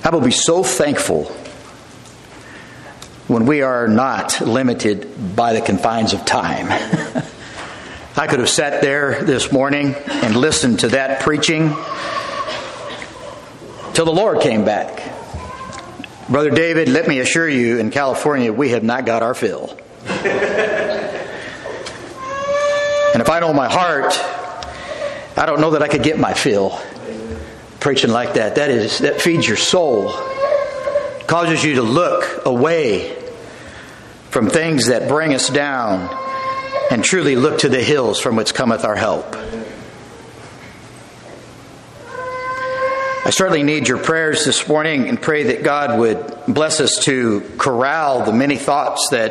I will be so thankful when we are not limited by the confines of time. I could have sat there this morning and listened to that preaching till the Lord came back. Brother David, let me assure you, in California, we have not got our fill. And if I know my heart, I don't know that I could get my fill preaching like that. That feeds your soul. Causes you to look away from things that bring us down and truly look to the hills from which cometh our help. I certainly need your prayers this morning and pray that God would bless us to corral the many thoughts that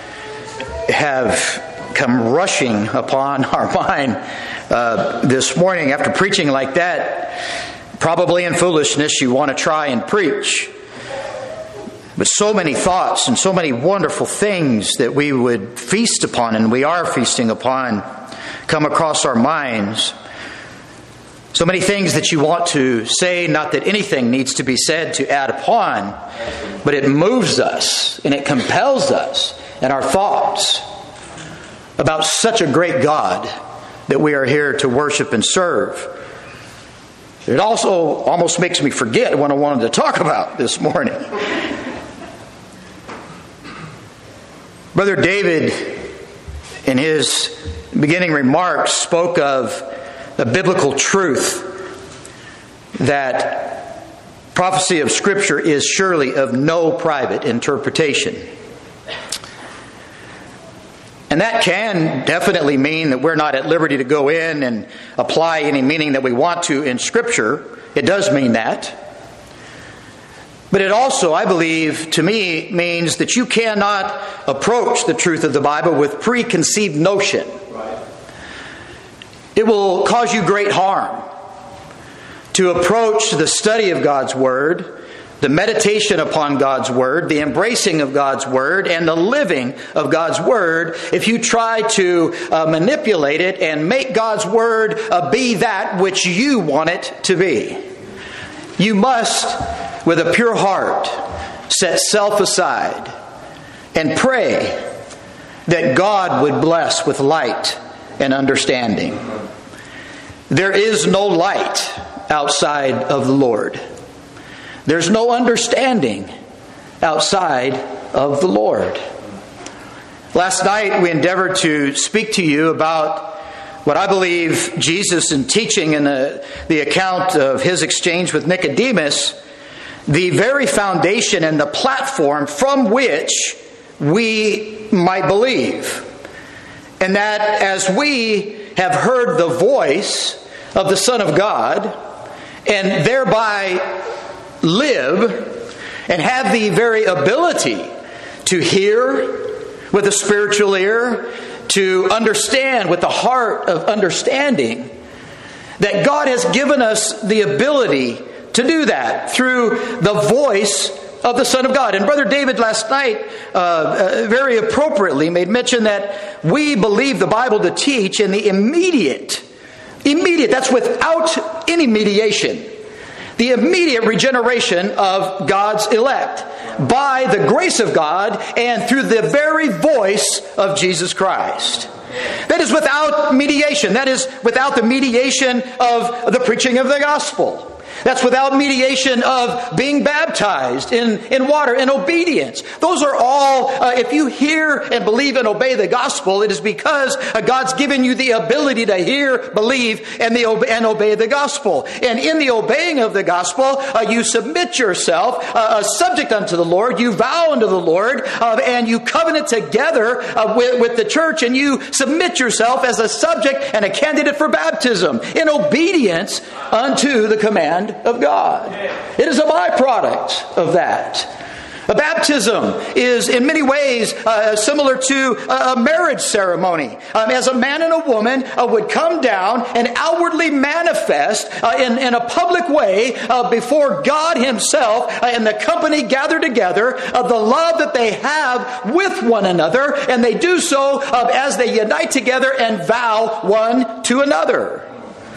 have come rushing upon our mind this morning. After preaching like that, probably in foolishness, you want to try and preach. But so many thoughts and so many wonderful things that we would feast upon, and we are feasting upon, come across our minds. So many things that you want to say, not that anything needs to be said to add upon, but it moves us and it compels us in our thoughts about such a great God that we are here to worship and serve. It also almost makes me forget what I wanted to talk about this morning. Brother David, in his beginning remarks, spoke of the biblical truth that prophecy of Scripture is surely of no private interpretation. And that can definitely mean that we're not at liberty to go in and apply any meaning that we want to in Scripture. It does mean that. But it also, I believe, to me, means that you cannot approach the truth of the Bible with preconceived notion. It will cause you great harm to approach the study of God's Word, the meditation upon God's Word, the embracing of God's Word, and the living of God's Word if you try to manipulate it and make God's Word be that which you want it to be. You must, with a pure heart, set self aside and pray that God would bless with light and understanding. There is no light outside of the Lord. There's no understanding outside of the Lord. Last night we endeavored to speak to you about what I believe Jesus, in teaching in the account of his exchange with Nicodemus, the very foundation and the platform from which we might believe. And that as we have heard the voice of the Son of God and thereby live and have the very ability to hear with a spiritual ear, to understand with the heart of understanding, that God has given us the ability to do that through the voice of the Son of God. And Brother David last night very appropriately made mention that we believe the Bible to teach in the immediate, that's without any mediation, the immediate regeneration of God's elect by the grace of God and through the very voice of Jesus Christ. That is without mediation. That is without the mediation of the preaching of the gospel. That's without mediation of being baptized in water in obedience. Those are all, if you hear and believe and obey the gospel, it is because God's given you the ability to hear, believe, and obey the gospel. And in the obeying of the gospel, you submit yourself, subject unto the Lord, you vow unto the Lord, and you covenant together with the church, and you submit yourself as a subject and a candidate for baptism in obedience unto the command of God. It is a byproduct of that. A baptism is in many ways similar to a marriage ceremony. As a man and a woman would come down and outwardly manifest in a public way before God Himself and the company gathered together the love that they have with one another, and they do so as they unite together and vow one to another.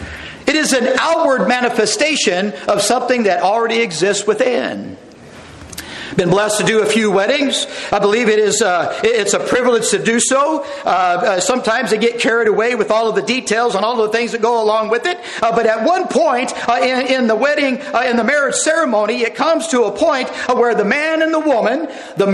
It is an outward manifestation of something that already exists within. Been blessed to do a few weddings. I believe it's a privilege to do so. Sometimes they get carried away with all of the details and all of the things that go along with it. But at one point in the wedding, in the marriage ceremony, it comes to a point where the man and the woman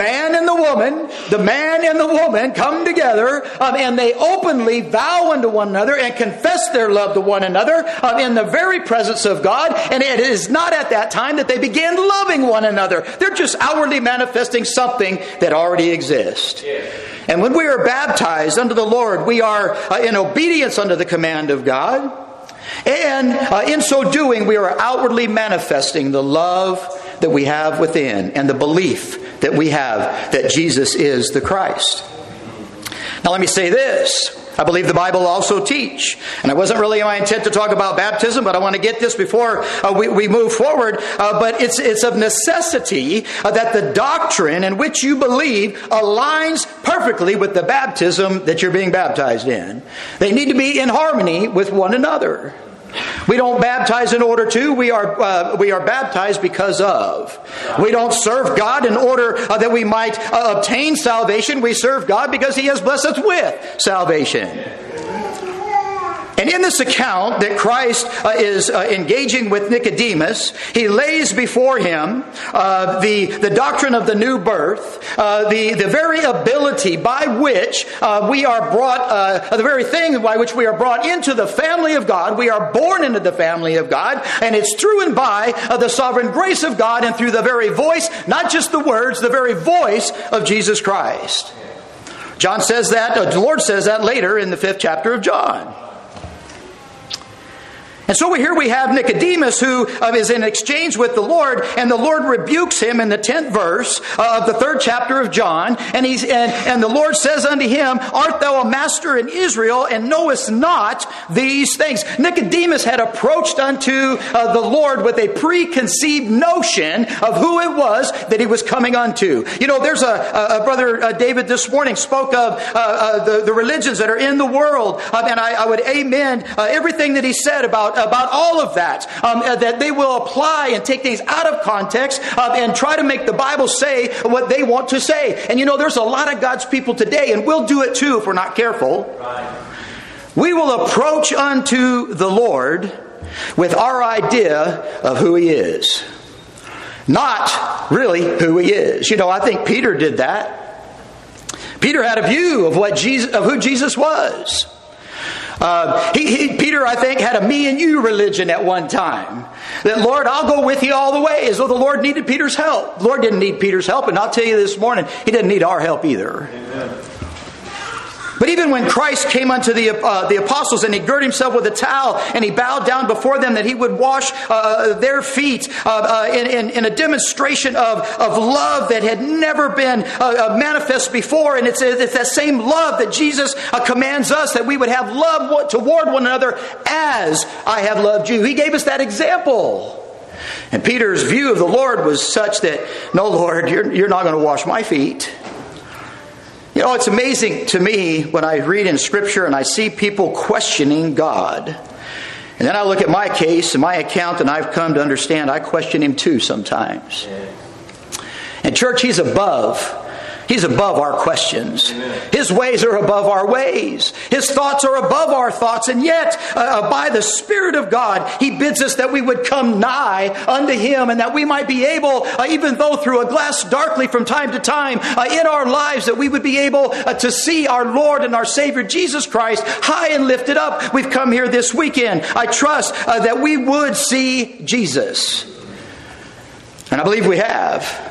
come together and they openly vow unto one another and confess their love to one another in the very presence of God. And it is not at that time that they begin loving one another. They're just outwardly manifesting something that already exists. And when we are baptized unto the Lord, we are in obedience unto the command of God. And in so doing, we are outwardly manifesting the love that we have within and the belief that we have that Jesus is the Christ. Now let me say this. I believe the Bible also teach, and it wasn't really my intent to talk about baptism, but I want to get this before we move forward. But it's of necessity that the doctrine in which you believe aligns perfectly with the baptism that you're being baptized in. They need to be in harmony with one another. We don't baptize in order to. We are baptized because of. We don't serve God in order that we might obtain salvation. We serve God because He has blessed us with salvation. And in this account that Christ is engaging with Nicodemus, He lays before him the doctrine of the new birth, the very ability by which we are brought, the very thing by which we are brought into the family of God. We are born into the family of God, and it's through and by the sovereign grace of God and through the very voice, not just the words, the very voice of Jesus Christ. John says that, the Lord says that later in the 5th chapter of John. And so here we have Nicodemus who is in exchange with the Lord, and the Lord rebukes him in the 10th verse of the 3rd chapter of John. And the Lord says unto him, Art thou a master in Israel, and knowest not these things? Nicodemus had approached unto the Lord with a preconceived notion of who it was that he was coming unto. You know, there's a brother David this morning spoke of the religions that are in the world, and I would amen everything that he said about all of that, that they will apply and take things out of context and try to make the Bible say what they want to say. And you know, there's a lot of God's people today, and we'll do it too if we're not careful. Right. We will approach unto the Lord with our idea of who He is, not really who He is. You know, I think Peter did that. Peter had a view of who Jesus was. Peter, I think, had a me and you religion at one time. That, Lord, I'll go with you all the way, as though the Lord needed Peter's help. The Lord didn't need Peter's help, and I'll tell you this morning, He didn't need our help either. Amen. But even when Christ came unto the apostles and He girded Himself with a towel and He bowed down before them that He would wash their feet in a demonstration of love that had never been manifest before. And it's that same love that Jesus commands us, that we would have love toward one another as I have loved you. He gave us that example. And Peter's view of the Lord was such that, no, Lord, you're not going to wash my feet. You know, it's amazing to me when I read in Scripture and I see people questioning God. And then I look at my case and my account, and I've come to understand I question Him too sometimes. And church, He's above our questions. His ways are above our ways. His thoughts are above our thoughts. And yet, by the Spirit of God, He bids us that we would come nigh unto Him, and that we might be able, even though through a glass darkly from time to time in our lives, that we would be able to see our Lord and our Savior Jesus Christ high and lifted up. We've come here this weekend. I trust that we would see Jesus. And I believe we have.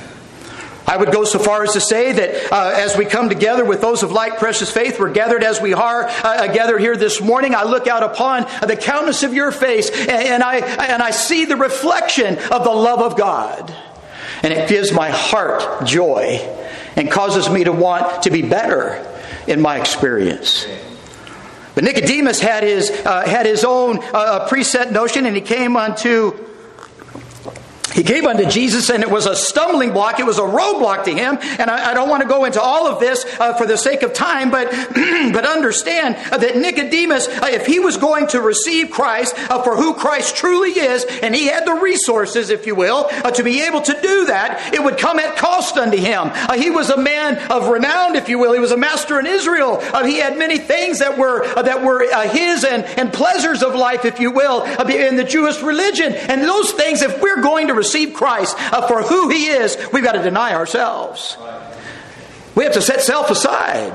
I would go so far as to say that as we come together with those of like precious faith, we're gathered as we are gathered here this morning. I look out upon the countenance of your face, and I see the reflection of the love of God. And it gives my heart joy and causes me to want to be better in my experience. But Nicodemus had his own preset notion, and he came unto He came unto Jesus, and it was a stumbling block. It was a roadblock to him. And I don't want to go into all of this for the sake of time, but but understand that Nicodemus, if he was going to receive Christ for who Christ truly is, and he had the resources, if you will, to be able to do that, it would come at cost unto him. He was a man of renown, if you will. He was a master in Israel. He had many things that were his and pleasures of life, if you will, in the Jewish religion. And those things, if we're going to receive Christ for who He is, we've got to deny ourselves. We have to set self aside.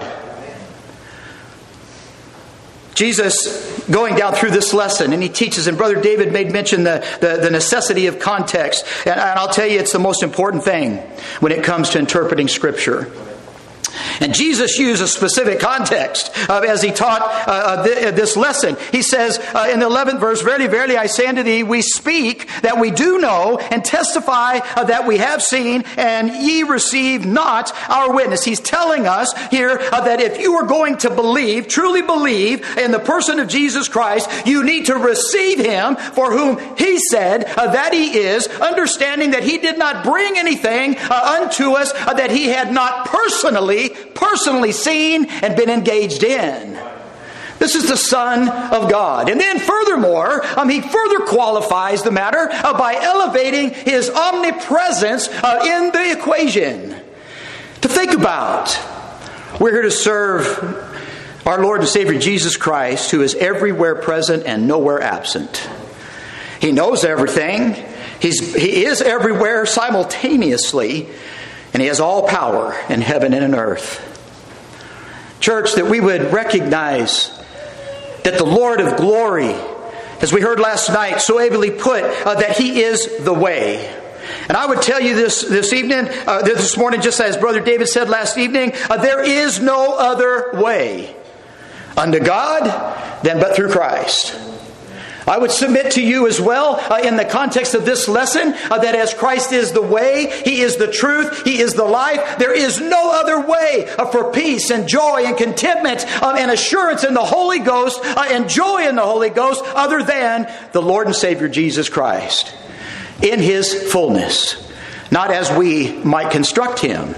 Jesus, going down through this lesson, and he teaches, and Brother David made mention the necessity of context. And I'll tell you, it's the most important thing when it comes to interpreting Scripture. And Jesus used a specific context as he taught this lesson. He says in the 11th verse, Verily, verily, I say unto thee, we speak that we do know, and testify that we have seen, and ye receive not our witness. He's telling us here that if you are going to believe, truly believe in the person of Jesus Christ, you need to receive Him for whom He said that He is, understanding that He did not bring anything unto us that He had not personally seen and been engaged in. This is the Son of God. And then furthermore, He further qualifies the matter by elevating His omnipresence in the equation. To think about, we're here to serve our Lord and Savior Jesus Christ, who is everywhere present and nowhere absent. He knows everything. He is everywhere simultaneously. And He has all power in heaven and in earth. Church, that we would recognize that the Lord of glory, as we heard last night, so ably put, that He is the way. And I would tell you this morning, just as Brother David said last evening, there is no other way unto God than but through Christ. I would submit to you as well, in the context of this lesson, that as Christ is the way, He is the truth, He is the life, there is no other way for peace and joy and contentment and assurance in the Holy Ghost and joy in the Holy Ghost other than the Lord and Savior Jesus Christ in His fullness, not as we might construct Him.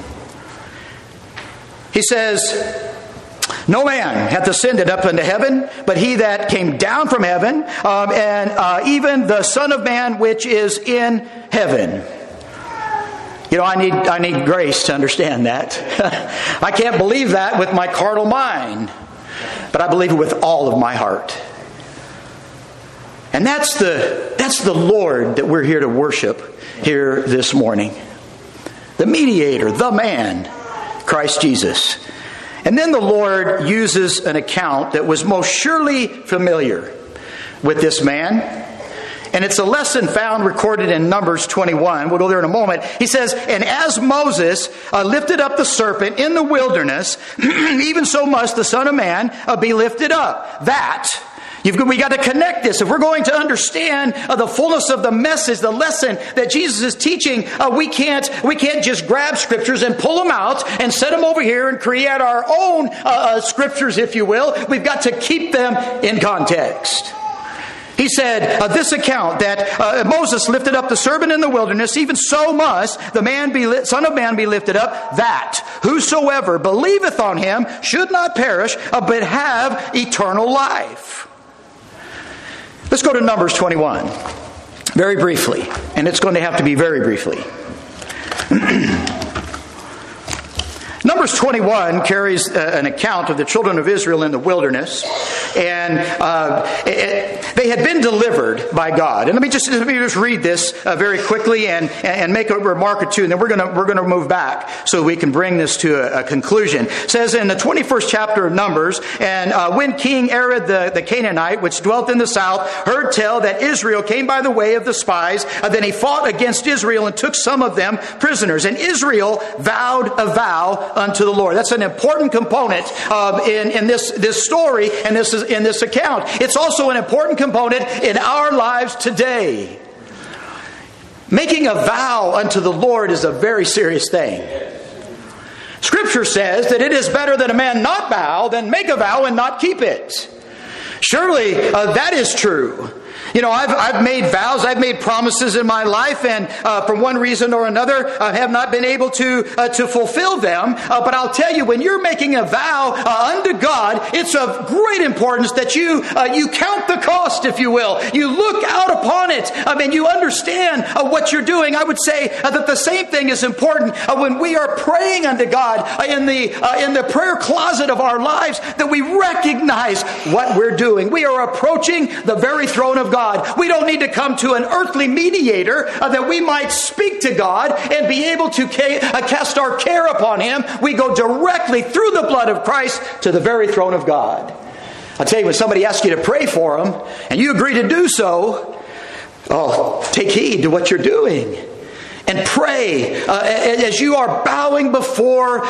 He says, no man hath ascended up into heaven, but He that came down from heaven, and even the Son of Man which is in heaven. You know, I need grace to understand that. I can't believe that with my carnal mind, but I believe it with all of my heart. And that's the Lord that we're here to worship here this morning. The mediator, the man, Christ Jesus. And then the Lord uses an account that was most surely familiar with this man. And it's a lesson found recorded in Numbers 21. We'll go there in a moment. He says, and as Moses lifted up the serpent in the wilderness, even so must the Son of Man be lifted up. We got to connect this. If we're going to understand the fullness of the message, the lesson that Jesus is teaching, we can't just grab scriptures and pull them out and set them over here and create our own scriptures, if you will. We've got to keep them in context. He said, this account that Moses lifted up the serpent in the wilderness, even so must the Son of Man be lifted up, that whosoever believeth on Him should not perish, but have eternal life. Let's go to Numbers 21, very briefly, and it's going to have to be very briefly. Numbers 21 carries an account of the children of Israel in the wilderness, and they had been delivered by God. And let me just read this very quickly and make a remark or two, and then we're going to move back so we can bring this to a conclusion. It says in the 21st chapter of Numbers, and when King Arad the Canaanite, which dwelt in the south, heard tell that Israel came by the way of the spies, then he fought against Israel and took some of them prisoners. And Israel vowed a vow unto the Lord. That's an important component in this story and in this account. It's also an important component in our lives today. Making a vow unto the Lord is a very serious thing. Scripture says that it is better that a man not vow than make a vow and not keep it. Surely that is true. You know, I've made vows, I've made promises in my life, and for one reason or another, I have not been able to fulfill them. But I'll tell you, when you're making a vow unto God, it's of great importance that you count the cost, if you will. You look out upon it. You understand what you're doing. I would say that the same thing is important when we are praying unto God in the prayer closet of our lives, that we recognize what we're doing. We are approaching the very throne of God. We don't need to come to an earthly mediator that we might speak to God and be able to cast our care upon Him. We go directly through the blood of Christ to the very throne of God. I'll tell you, when somebody asks you to pray for them and you agree to do so, take heed to what you're doing. And pray as you are bowing before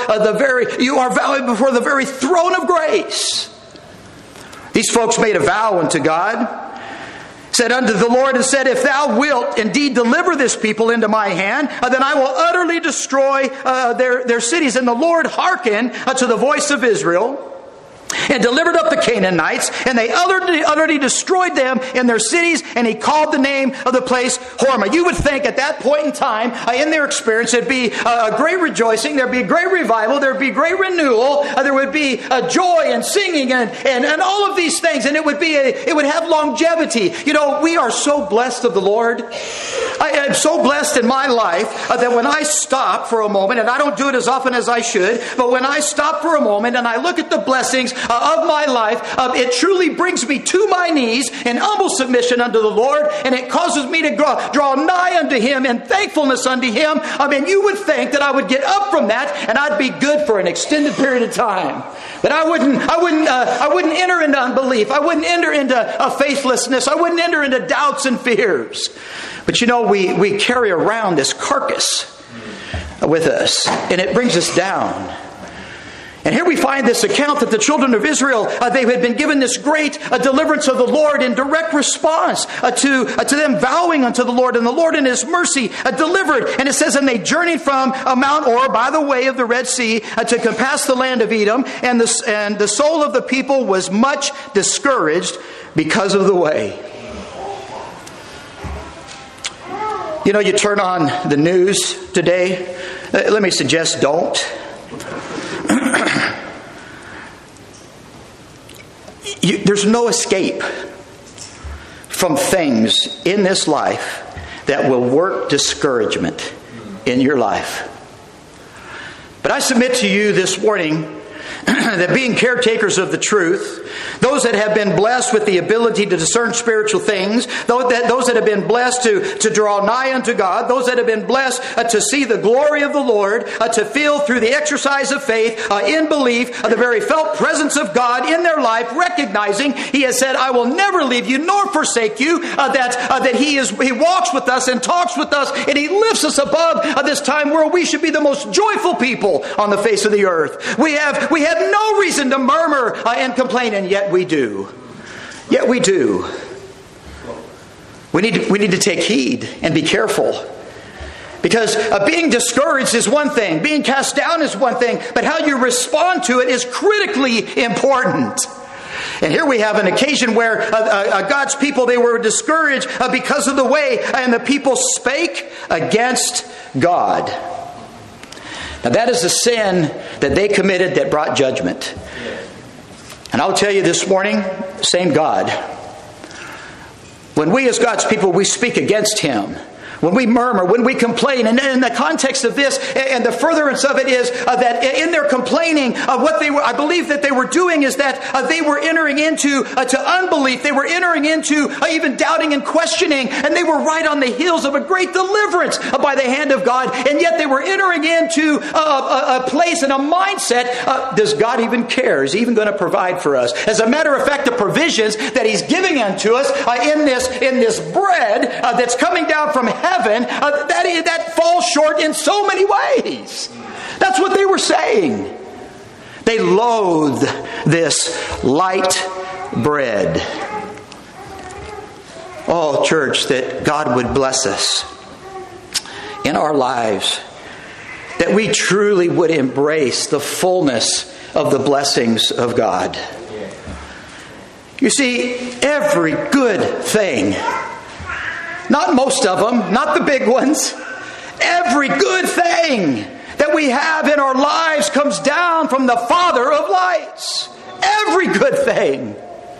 the very throne of grace. These folks made a vow unto God, said unto the Lord, and said, if thou wilt indeed deliver this people into my hand, then I will utterly destroy their cities. And the Lord hearkened to the voice of Israel, and delivered up the Canaanites, and they utterly destroyed them in their cities, and He called the name of the place Hormah. You would think at that point in time, in their experience, there'd be a great rejoicing, there'd be great revival, there'd be great renewal, there would be joy and singing and all of these things, and it would have longevity. You know, we are so blessed of the Lord. I am so blessed in my life that when I stop for a moment, and I don't do it as often as I should, but when I stop for a moment and I look at the blessings of my life, it truly brings me to my knees in humble submission unto the Lord, and it causes me to draw nigh unto Him in thankfulness unto Him. You would think that I would get up from that and I'd be good for an extended period of time. That I wouldn't enter into unbelief. I wouldn't enter into faithlessness. I wouldn't enter into doubts and fears. But you know, we carry around this carcass with us, and it brings us down. And here we find this account that the children of Israel, they had been given this great deliverance of the Lord in direct response to them vowing unto the Lord. And the Lord in His mercy delivered. And it says, and they journeyed from Mount Or by the way of the Red Sea to compass the land of Edom. And the soul of the people was much discouraged because of the way. You know, you turn on the news today. Let me suggest don't. There's no escape from things in this life that will work discouragement in your life. But I submit to you this morning that being caretakers of the truth, those that have been blessed with the ability to discern spiritual things, those that have been blessed to draw nigh unto God, those that have been blessed to see the glory of the Lord, to feel through the exercise of faith, in belief, the very felt presence of God in their life, recognizing He has said, I will never leave you nor forsake you, that He walks with us and talks with us, and He lifts us above this time where we should be the most joyful people on the face of the earth. We have no reason to murmur and complain, and yet we do. Yet we do. We need to take heed and be careful. Because being discouraged is one thing. Being cast down is one thing. But how you respond to it is critically important. And here we have an occasion where God's people, they were discouraged because of the way, and the people spake against God. Now that is a sin that they committed that brought judgment. And I'll tell you this morning, same God. When we as God's people, we speak against Him, when we murmur, when we complain, and in the context of this, and the furtherance of it is that in their complaining, I believe that they were doing is that they were entering into to unbelief. They were entering into even doubting and questioning, and they were right on the heels of a great deliverance by the hand of God, and yet they were entering into a place and a mindset. Does God even care? Is He even going to provide for us? As a matter of fact, the provisions that He's giving unto us in this bread that's coming down from heaven, that falls short in so many ways. That's what they were saying. They loathed this light bread. Oh, church, that God would bless us in our lives, that we truly would embrace the fullness of the blessings of God. You see, every good thing, not most of them, not the big ones, every good thing that we have in our lives comes down from the Father of lights. Every good thing.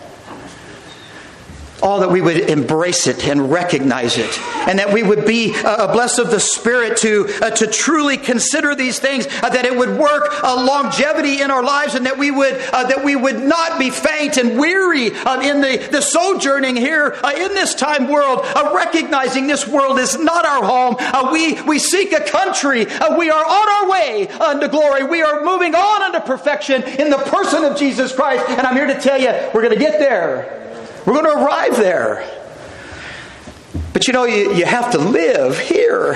All that we would embrace it and recognize it, and that we would be blessed of the Spirit to truly consider these things, that it would work longevity in our lives, and that we would not be faint and weary in the sojourning here in this time world, recognizing this world is not our home. We seek a country. We are on our way unto glory. We are moving on unto perfection in the person of Jesus Christ, and I'm here to tell you, we're going to get there. We're going to arrive there. But you have to live here.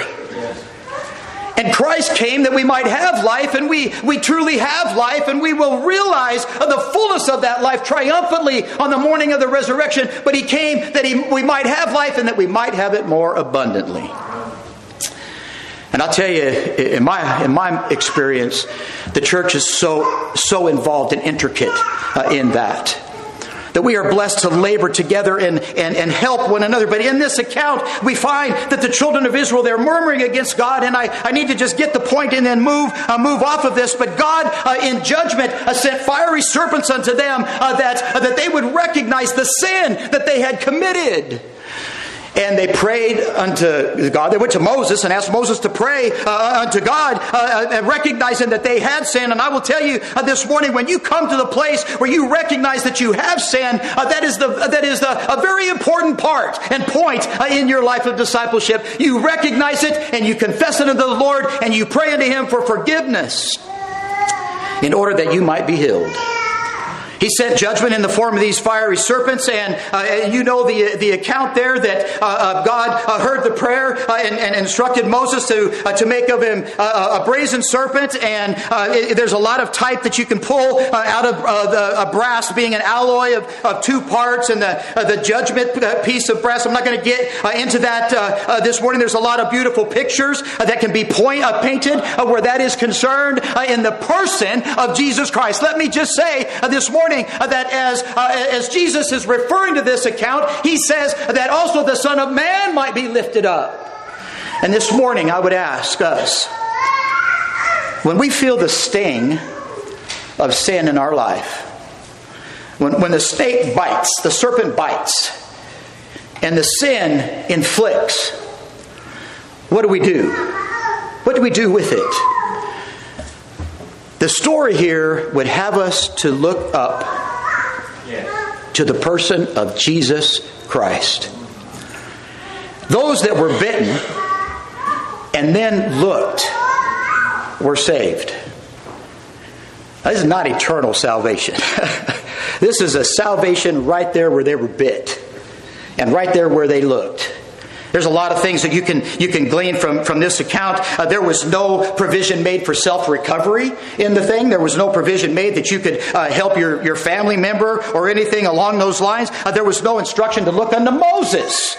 And Christ came that we might have life, and we truly have life, and we will realize the fullness of that life triumphantly on the morning of the resurrection. But He came that we might have life, and that we might have it more abundantly. And I'll tell you, in my experience, the church is so involved and intricate in that we are blessed to labor together and help one another. But in this account, we find that the children of Israel, they're murmuring against God. And I need to just get the point and then move off of this. But God, in judgment, sent fiery serpents unto them that they would recognize the sin that they had committed. And they prayed unto God. They went to Moses and asked Moses to pray unto God, recognizing that they had sinned. And I will tell you this morning, when you come to the place where you recognize that you have sinned, that is a very important part and point in your life of discipleship. You recognize it and you confess it unto the Lord, and you pray unto Him for forgiveness in order that you might be healed. He sent judgment in the form of these fiery serpents, and you know the account there that God heard the prayer and instructed Moses to make of him a brazen serpent. And there's a lot of type that you can pull out of a brass, being an alloy of two parts, and the judgment piece of brass. I'm not going to get into that this morning. There's a lot of beautiful pictures that can be painted where that is concerned in the person of Jesus Christ. Let me just say this morning, that as Jesus is referring to this account, He says that also the Son of Man might be lifted up. And this morning I would ask us, when we feel the sting of sin in our life, when the snake bites, the serpent bites, and the sin inflicts, what do we do? What do we do with it? The story here would have us to look up to the person of Jesus Christ. Those that were bitten and then looked were saved. This is not eternal salvation. This is a salvation right there where they were bit and right there where they looked. There's a lot of things that you can glean from this account. There was no provision made for self-recovery in the thing. There was no provision made that you could help your family member or anything along those lines. There was no instruction to look unto Moses.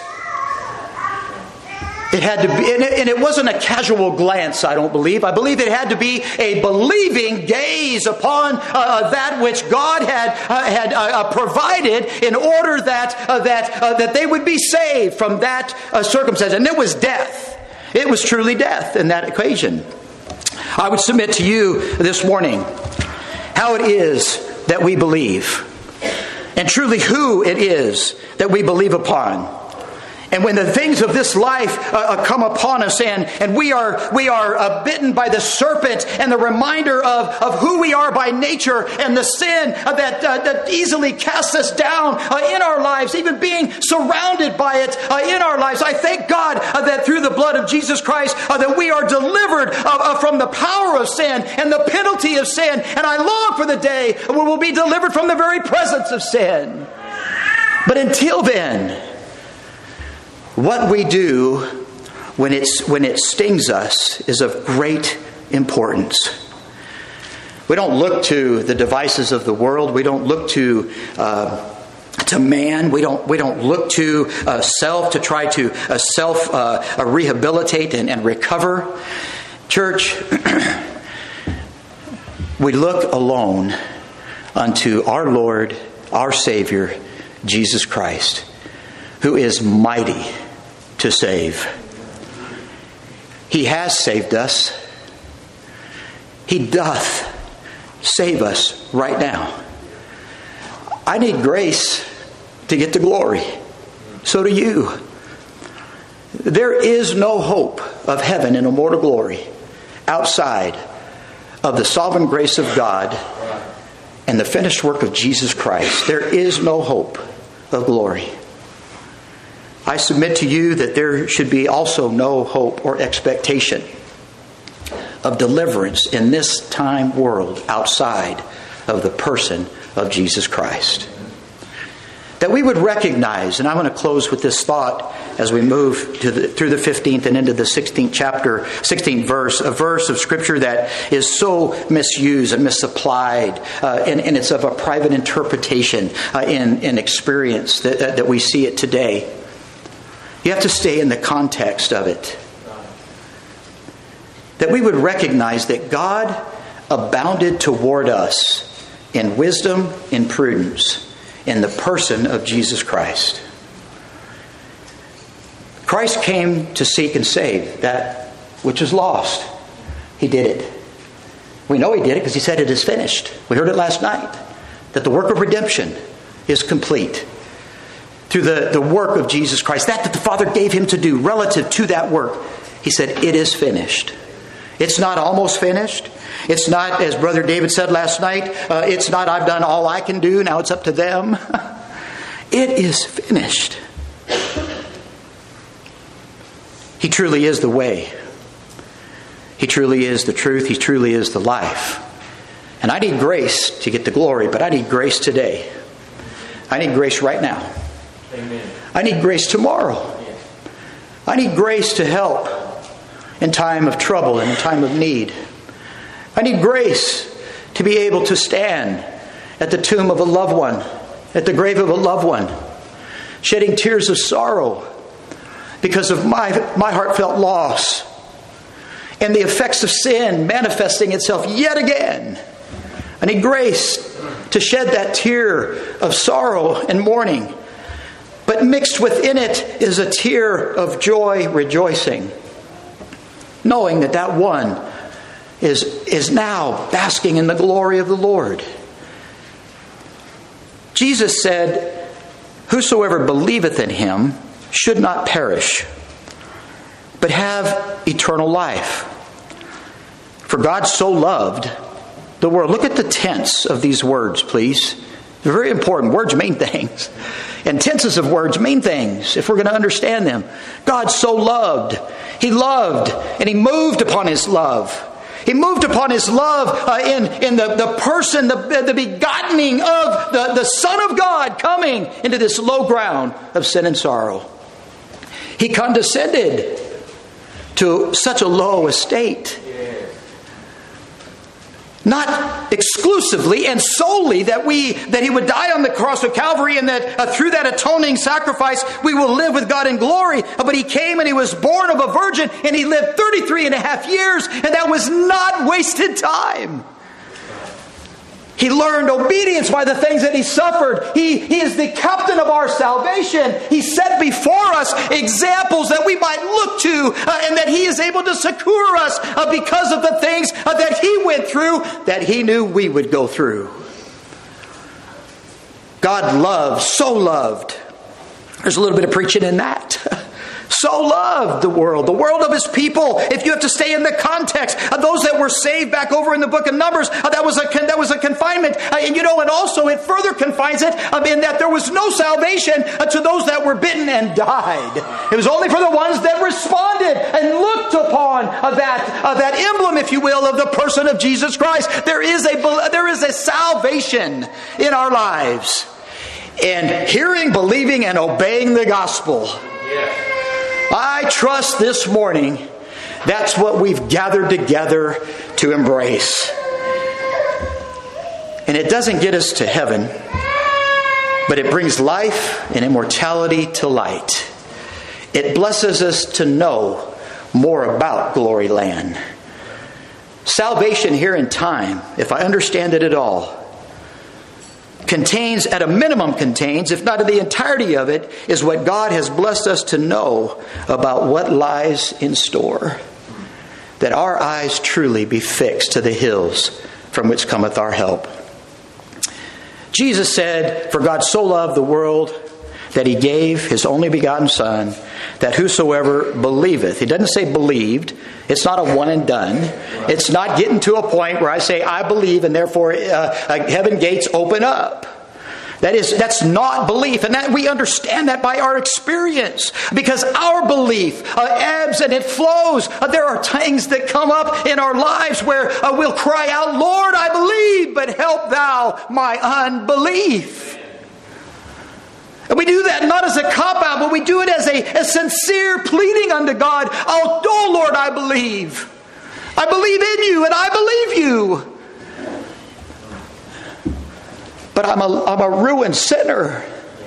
It had to be, and it wasn't a casual glance, I don't believe. I believe it had to be a believing gaze upon that which God had provided in order that they would be saved from that circumstance. And it was death. It was truly death in that occasion. I would submit to you this morning how it is that we believe, and truly who it is that we believe upon. And when the things of this life come upon us, and we are bitten by the serpent, and the reminder of who we are by nature, and the sin that easily casts us down in our lives, even being surrounded by it in our lives, I thank God that through the blood of Jesus Christ that we are delivered from the power of sin and the penalty of sin. And I long for the day where we'll be delivered from the very presence of sin. But until then, what we do when it stings us is of great importance. We don't look to the devices of the world. We don't look to man. We don't look to self to try to rehabilitate and recover. Church, we look alone unto our Lord, our Savior, Jesus Christ, who is mighty to save. He has saved us. He doth save us right now. I need grace to get to glory. So do you. There is no hope of heaven and immortal glory outside of the sovereign grace of God and the finished work of Jesus Christ. There is no hope of glory. I submit to you that there should be also no hope or expectation of deliverance in this time world outside of the person of Jesus Christ. That we would recognize, and I want to close with this thought as we move through the 15th and into the 16th chapter, 16th verse, a verse of Scripture that is so misused and misapplied, and it's of a private interpretation in experience that we see it today. You have to stay in the context of it. That we would recognize that God abounded toward us in wisdom and prudence in the person of Jesus Christ. Christ came to seek and save that which is lost. He did it. We know He did it because He said it is finished. We heard it last night, that the work of redemption is complete through the work of Jesus Christ. That the Father gave Him to do relative to that work. He said, it is finished. It's not almost finished. It's not, as Brother David said last night, it's not I've done all I can do, now it's up to them. It is finished. He truly is the way. He truly is the truth. He truly is the life. And I need grace to get the glory, but I need grace today. I need grace right now. Amen. I need grace tomorrow. I need grace to help in time of trouble and in time of need. I need grace to be able to stand at the tomb of a loved one, at the grave of a loved one, shedding tears of sorrow because of my heartfelt loss and the effects of sin manifesting itself yet again. I need grace to shed that tear of sorrow and mourning, but mixed within it is a tear of joy, rejoicing, knowing that that one is now basking in the glory of the Lord. Jesus said, whosoever believeth in Him should not perish, but have eternal life. For God so loved the world. Look at the tense of these words, please. They're very important. Words mean things. And tenses of words mean things if we're going to understand them. God so loved. He loved and He moved upon His love. He moved upon His love in the person, the begotten of the Son of God coming into this low ground of sin and sorrow. He condescended to such a low estate. Not exclusively and solely that He would die on the cross of Calvary and that through that atoning sacrifice we will live with God in glory. But He came and He was born of a virgin and He lived 33 and a half years, and that was not wasted time. He learned obedience by the things that He suffered. He is the captain of our salvation. He set before us examples that we might look to and that He is able to succor us because of the things that He went through that He knew we would go through. God loved, so loved. There's a little bit of preaching in that. So loved the world of His people. If you have to stay in the context of those that were saved back over in the book of Numbers, that was a confinement. And also it further confines it in that there was no salvation to those that were bitten and died. It was only for the ones that responded and looked upon that emblem, if you will, of the person of Jesus Christ. There is a salvation in our lives. And hearing, believing, and obeying the gospel. I trust this morning that's what we've gathered together to embrace. And it doesn't get us to heaven, but it brings life and immortality to light. It blesses us to know more about Glory Land. Salvation here in time, if I understand it at all, contains, at a minimum contains, if not the entirety of it, is what God has blessed us to know about what lies in store. That our eyes truly be fixed to the hills from which cometh our help. Jesus said, "For God so loved the world that He gave His only begotten Son, that whosoever believeth," He doesn't say believed. It's not a one and done. It's not getting to a point where I say, I believe, and therefore heaven gates open up. That's not belief. And that we understand that by our experience. Because our belief ebbs and it flows. There are things that come up in our lives where we'll cry out, "Lord, I believe, but help thou my unbelief." And we do that not as a cop-out, but we do it as a sincere pleading unto God. Oh, Lord, I believe. I believe in you and I believe you. But I'm a ruined sinner.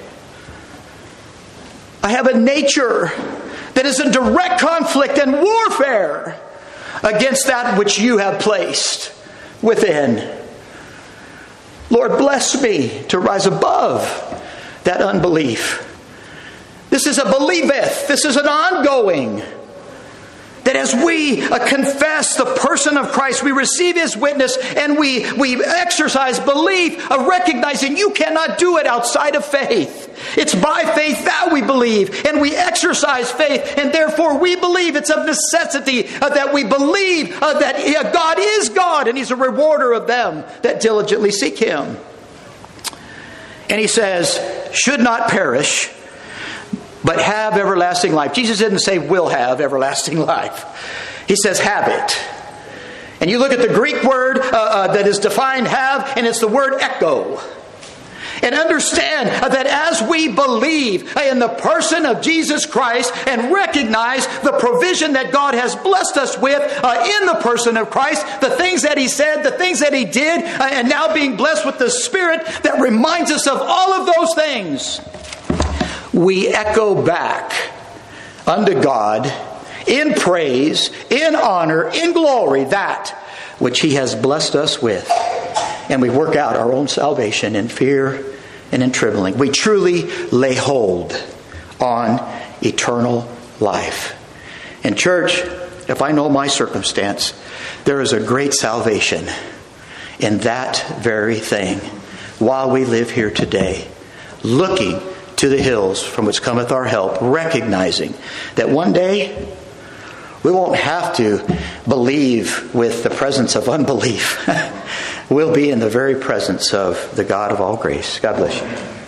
I have a nature that is in direct conflict and warfare against that which you have placed within. Lord, bless me to rise above that unbelief. This is a believeth. This is an ongoing. That as we confess the person of Christ, we receive His witness and we exercise belief, recognizing you cannot do it outside of faith. It's by faith that we believe, and we exercise faith, and therefore we believe. It's of necessity that we believe that God is God, and He's a rewarder of them that diligently seek Him. And He says, should not perish, but have everlasting life. Jesus didn't say will have everlasting life. He says have it. And you look at the Greek word that is defined have, and it's the word echo. And understand that as we believe in the person of Jesus Christ and recognize the provision that God has blessed us with in the person of Christ, the things that He said, the things that He did, and now being blessed with the Spirit that reminds us of all of those things, we echo back unto God in praise, in honor, in glory, that which He has blessed us with. And we work out our own salvation in fear and in trembling. We truly lay hold on eternal life. And church, if I know my circumstance, there is a great salvation in that very thing while we live here today, looking to the hills from which cometh our help, recognizing that one day we won't have to believe with the presence of unbelief. We'll be in the very presence of the God of all grace. God bless you.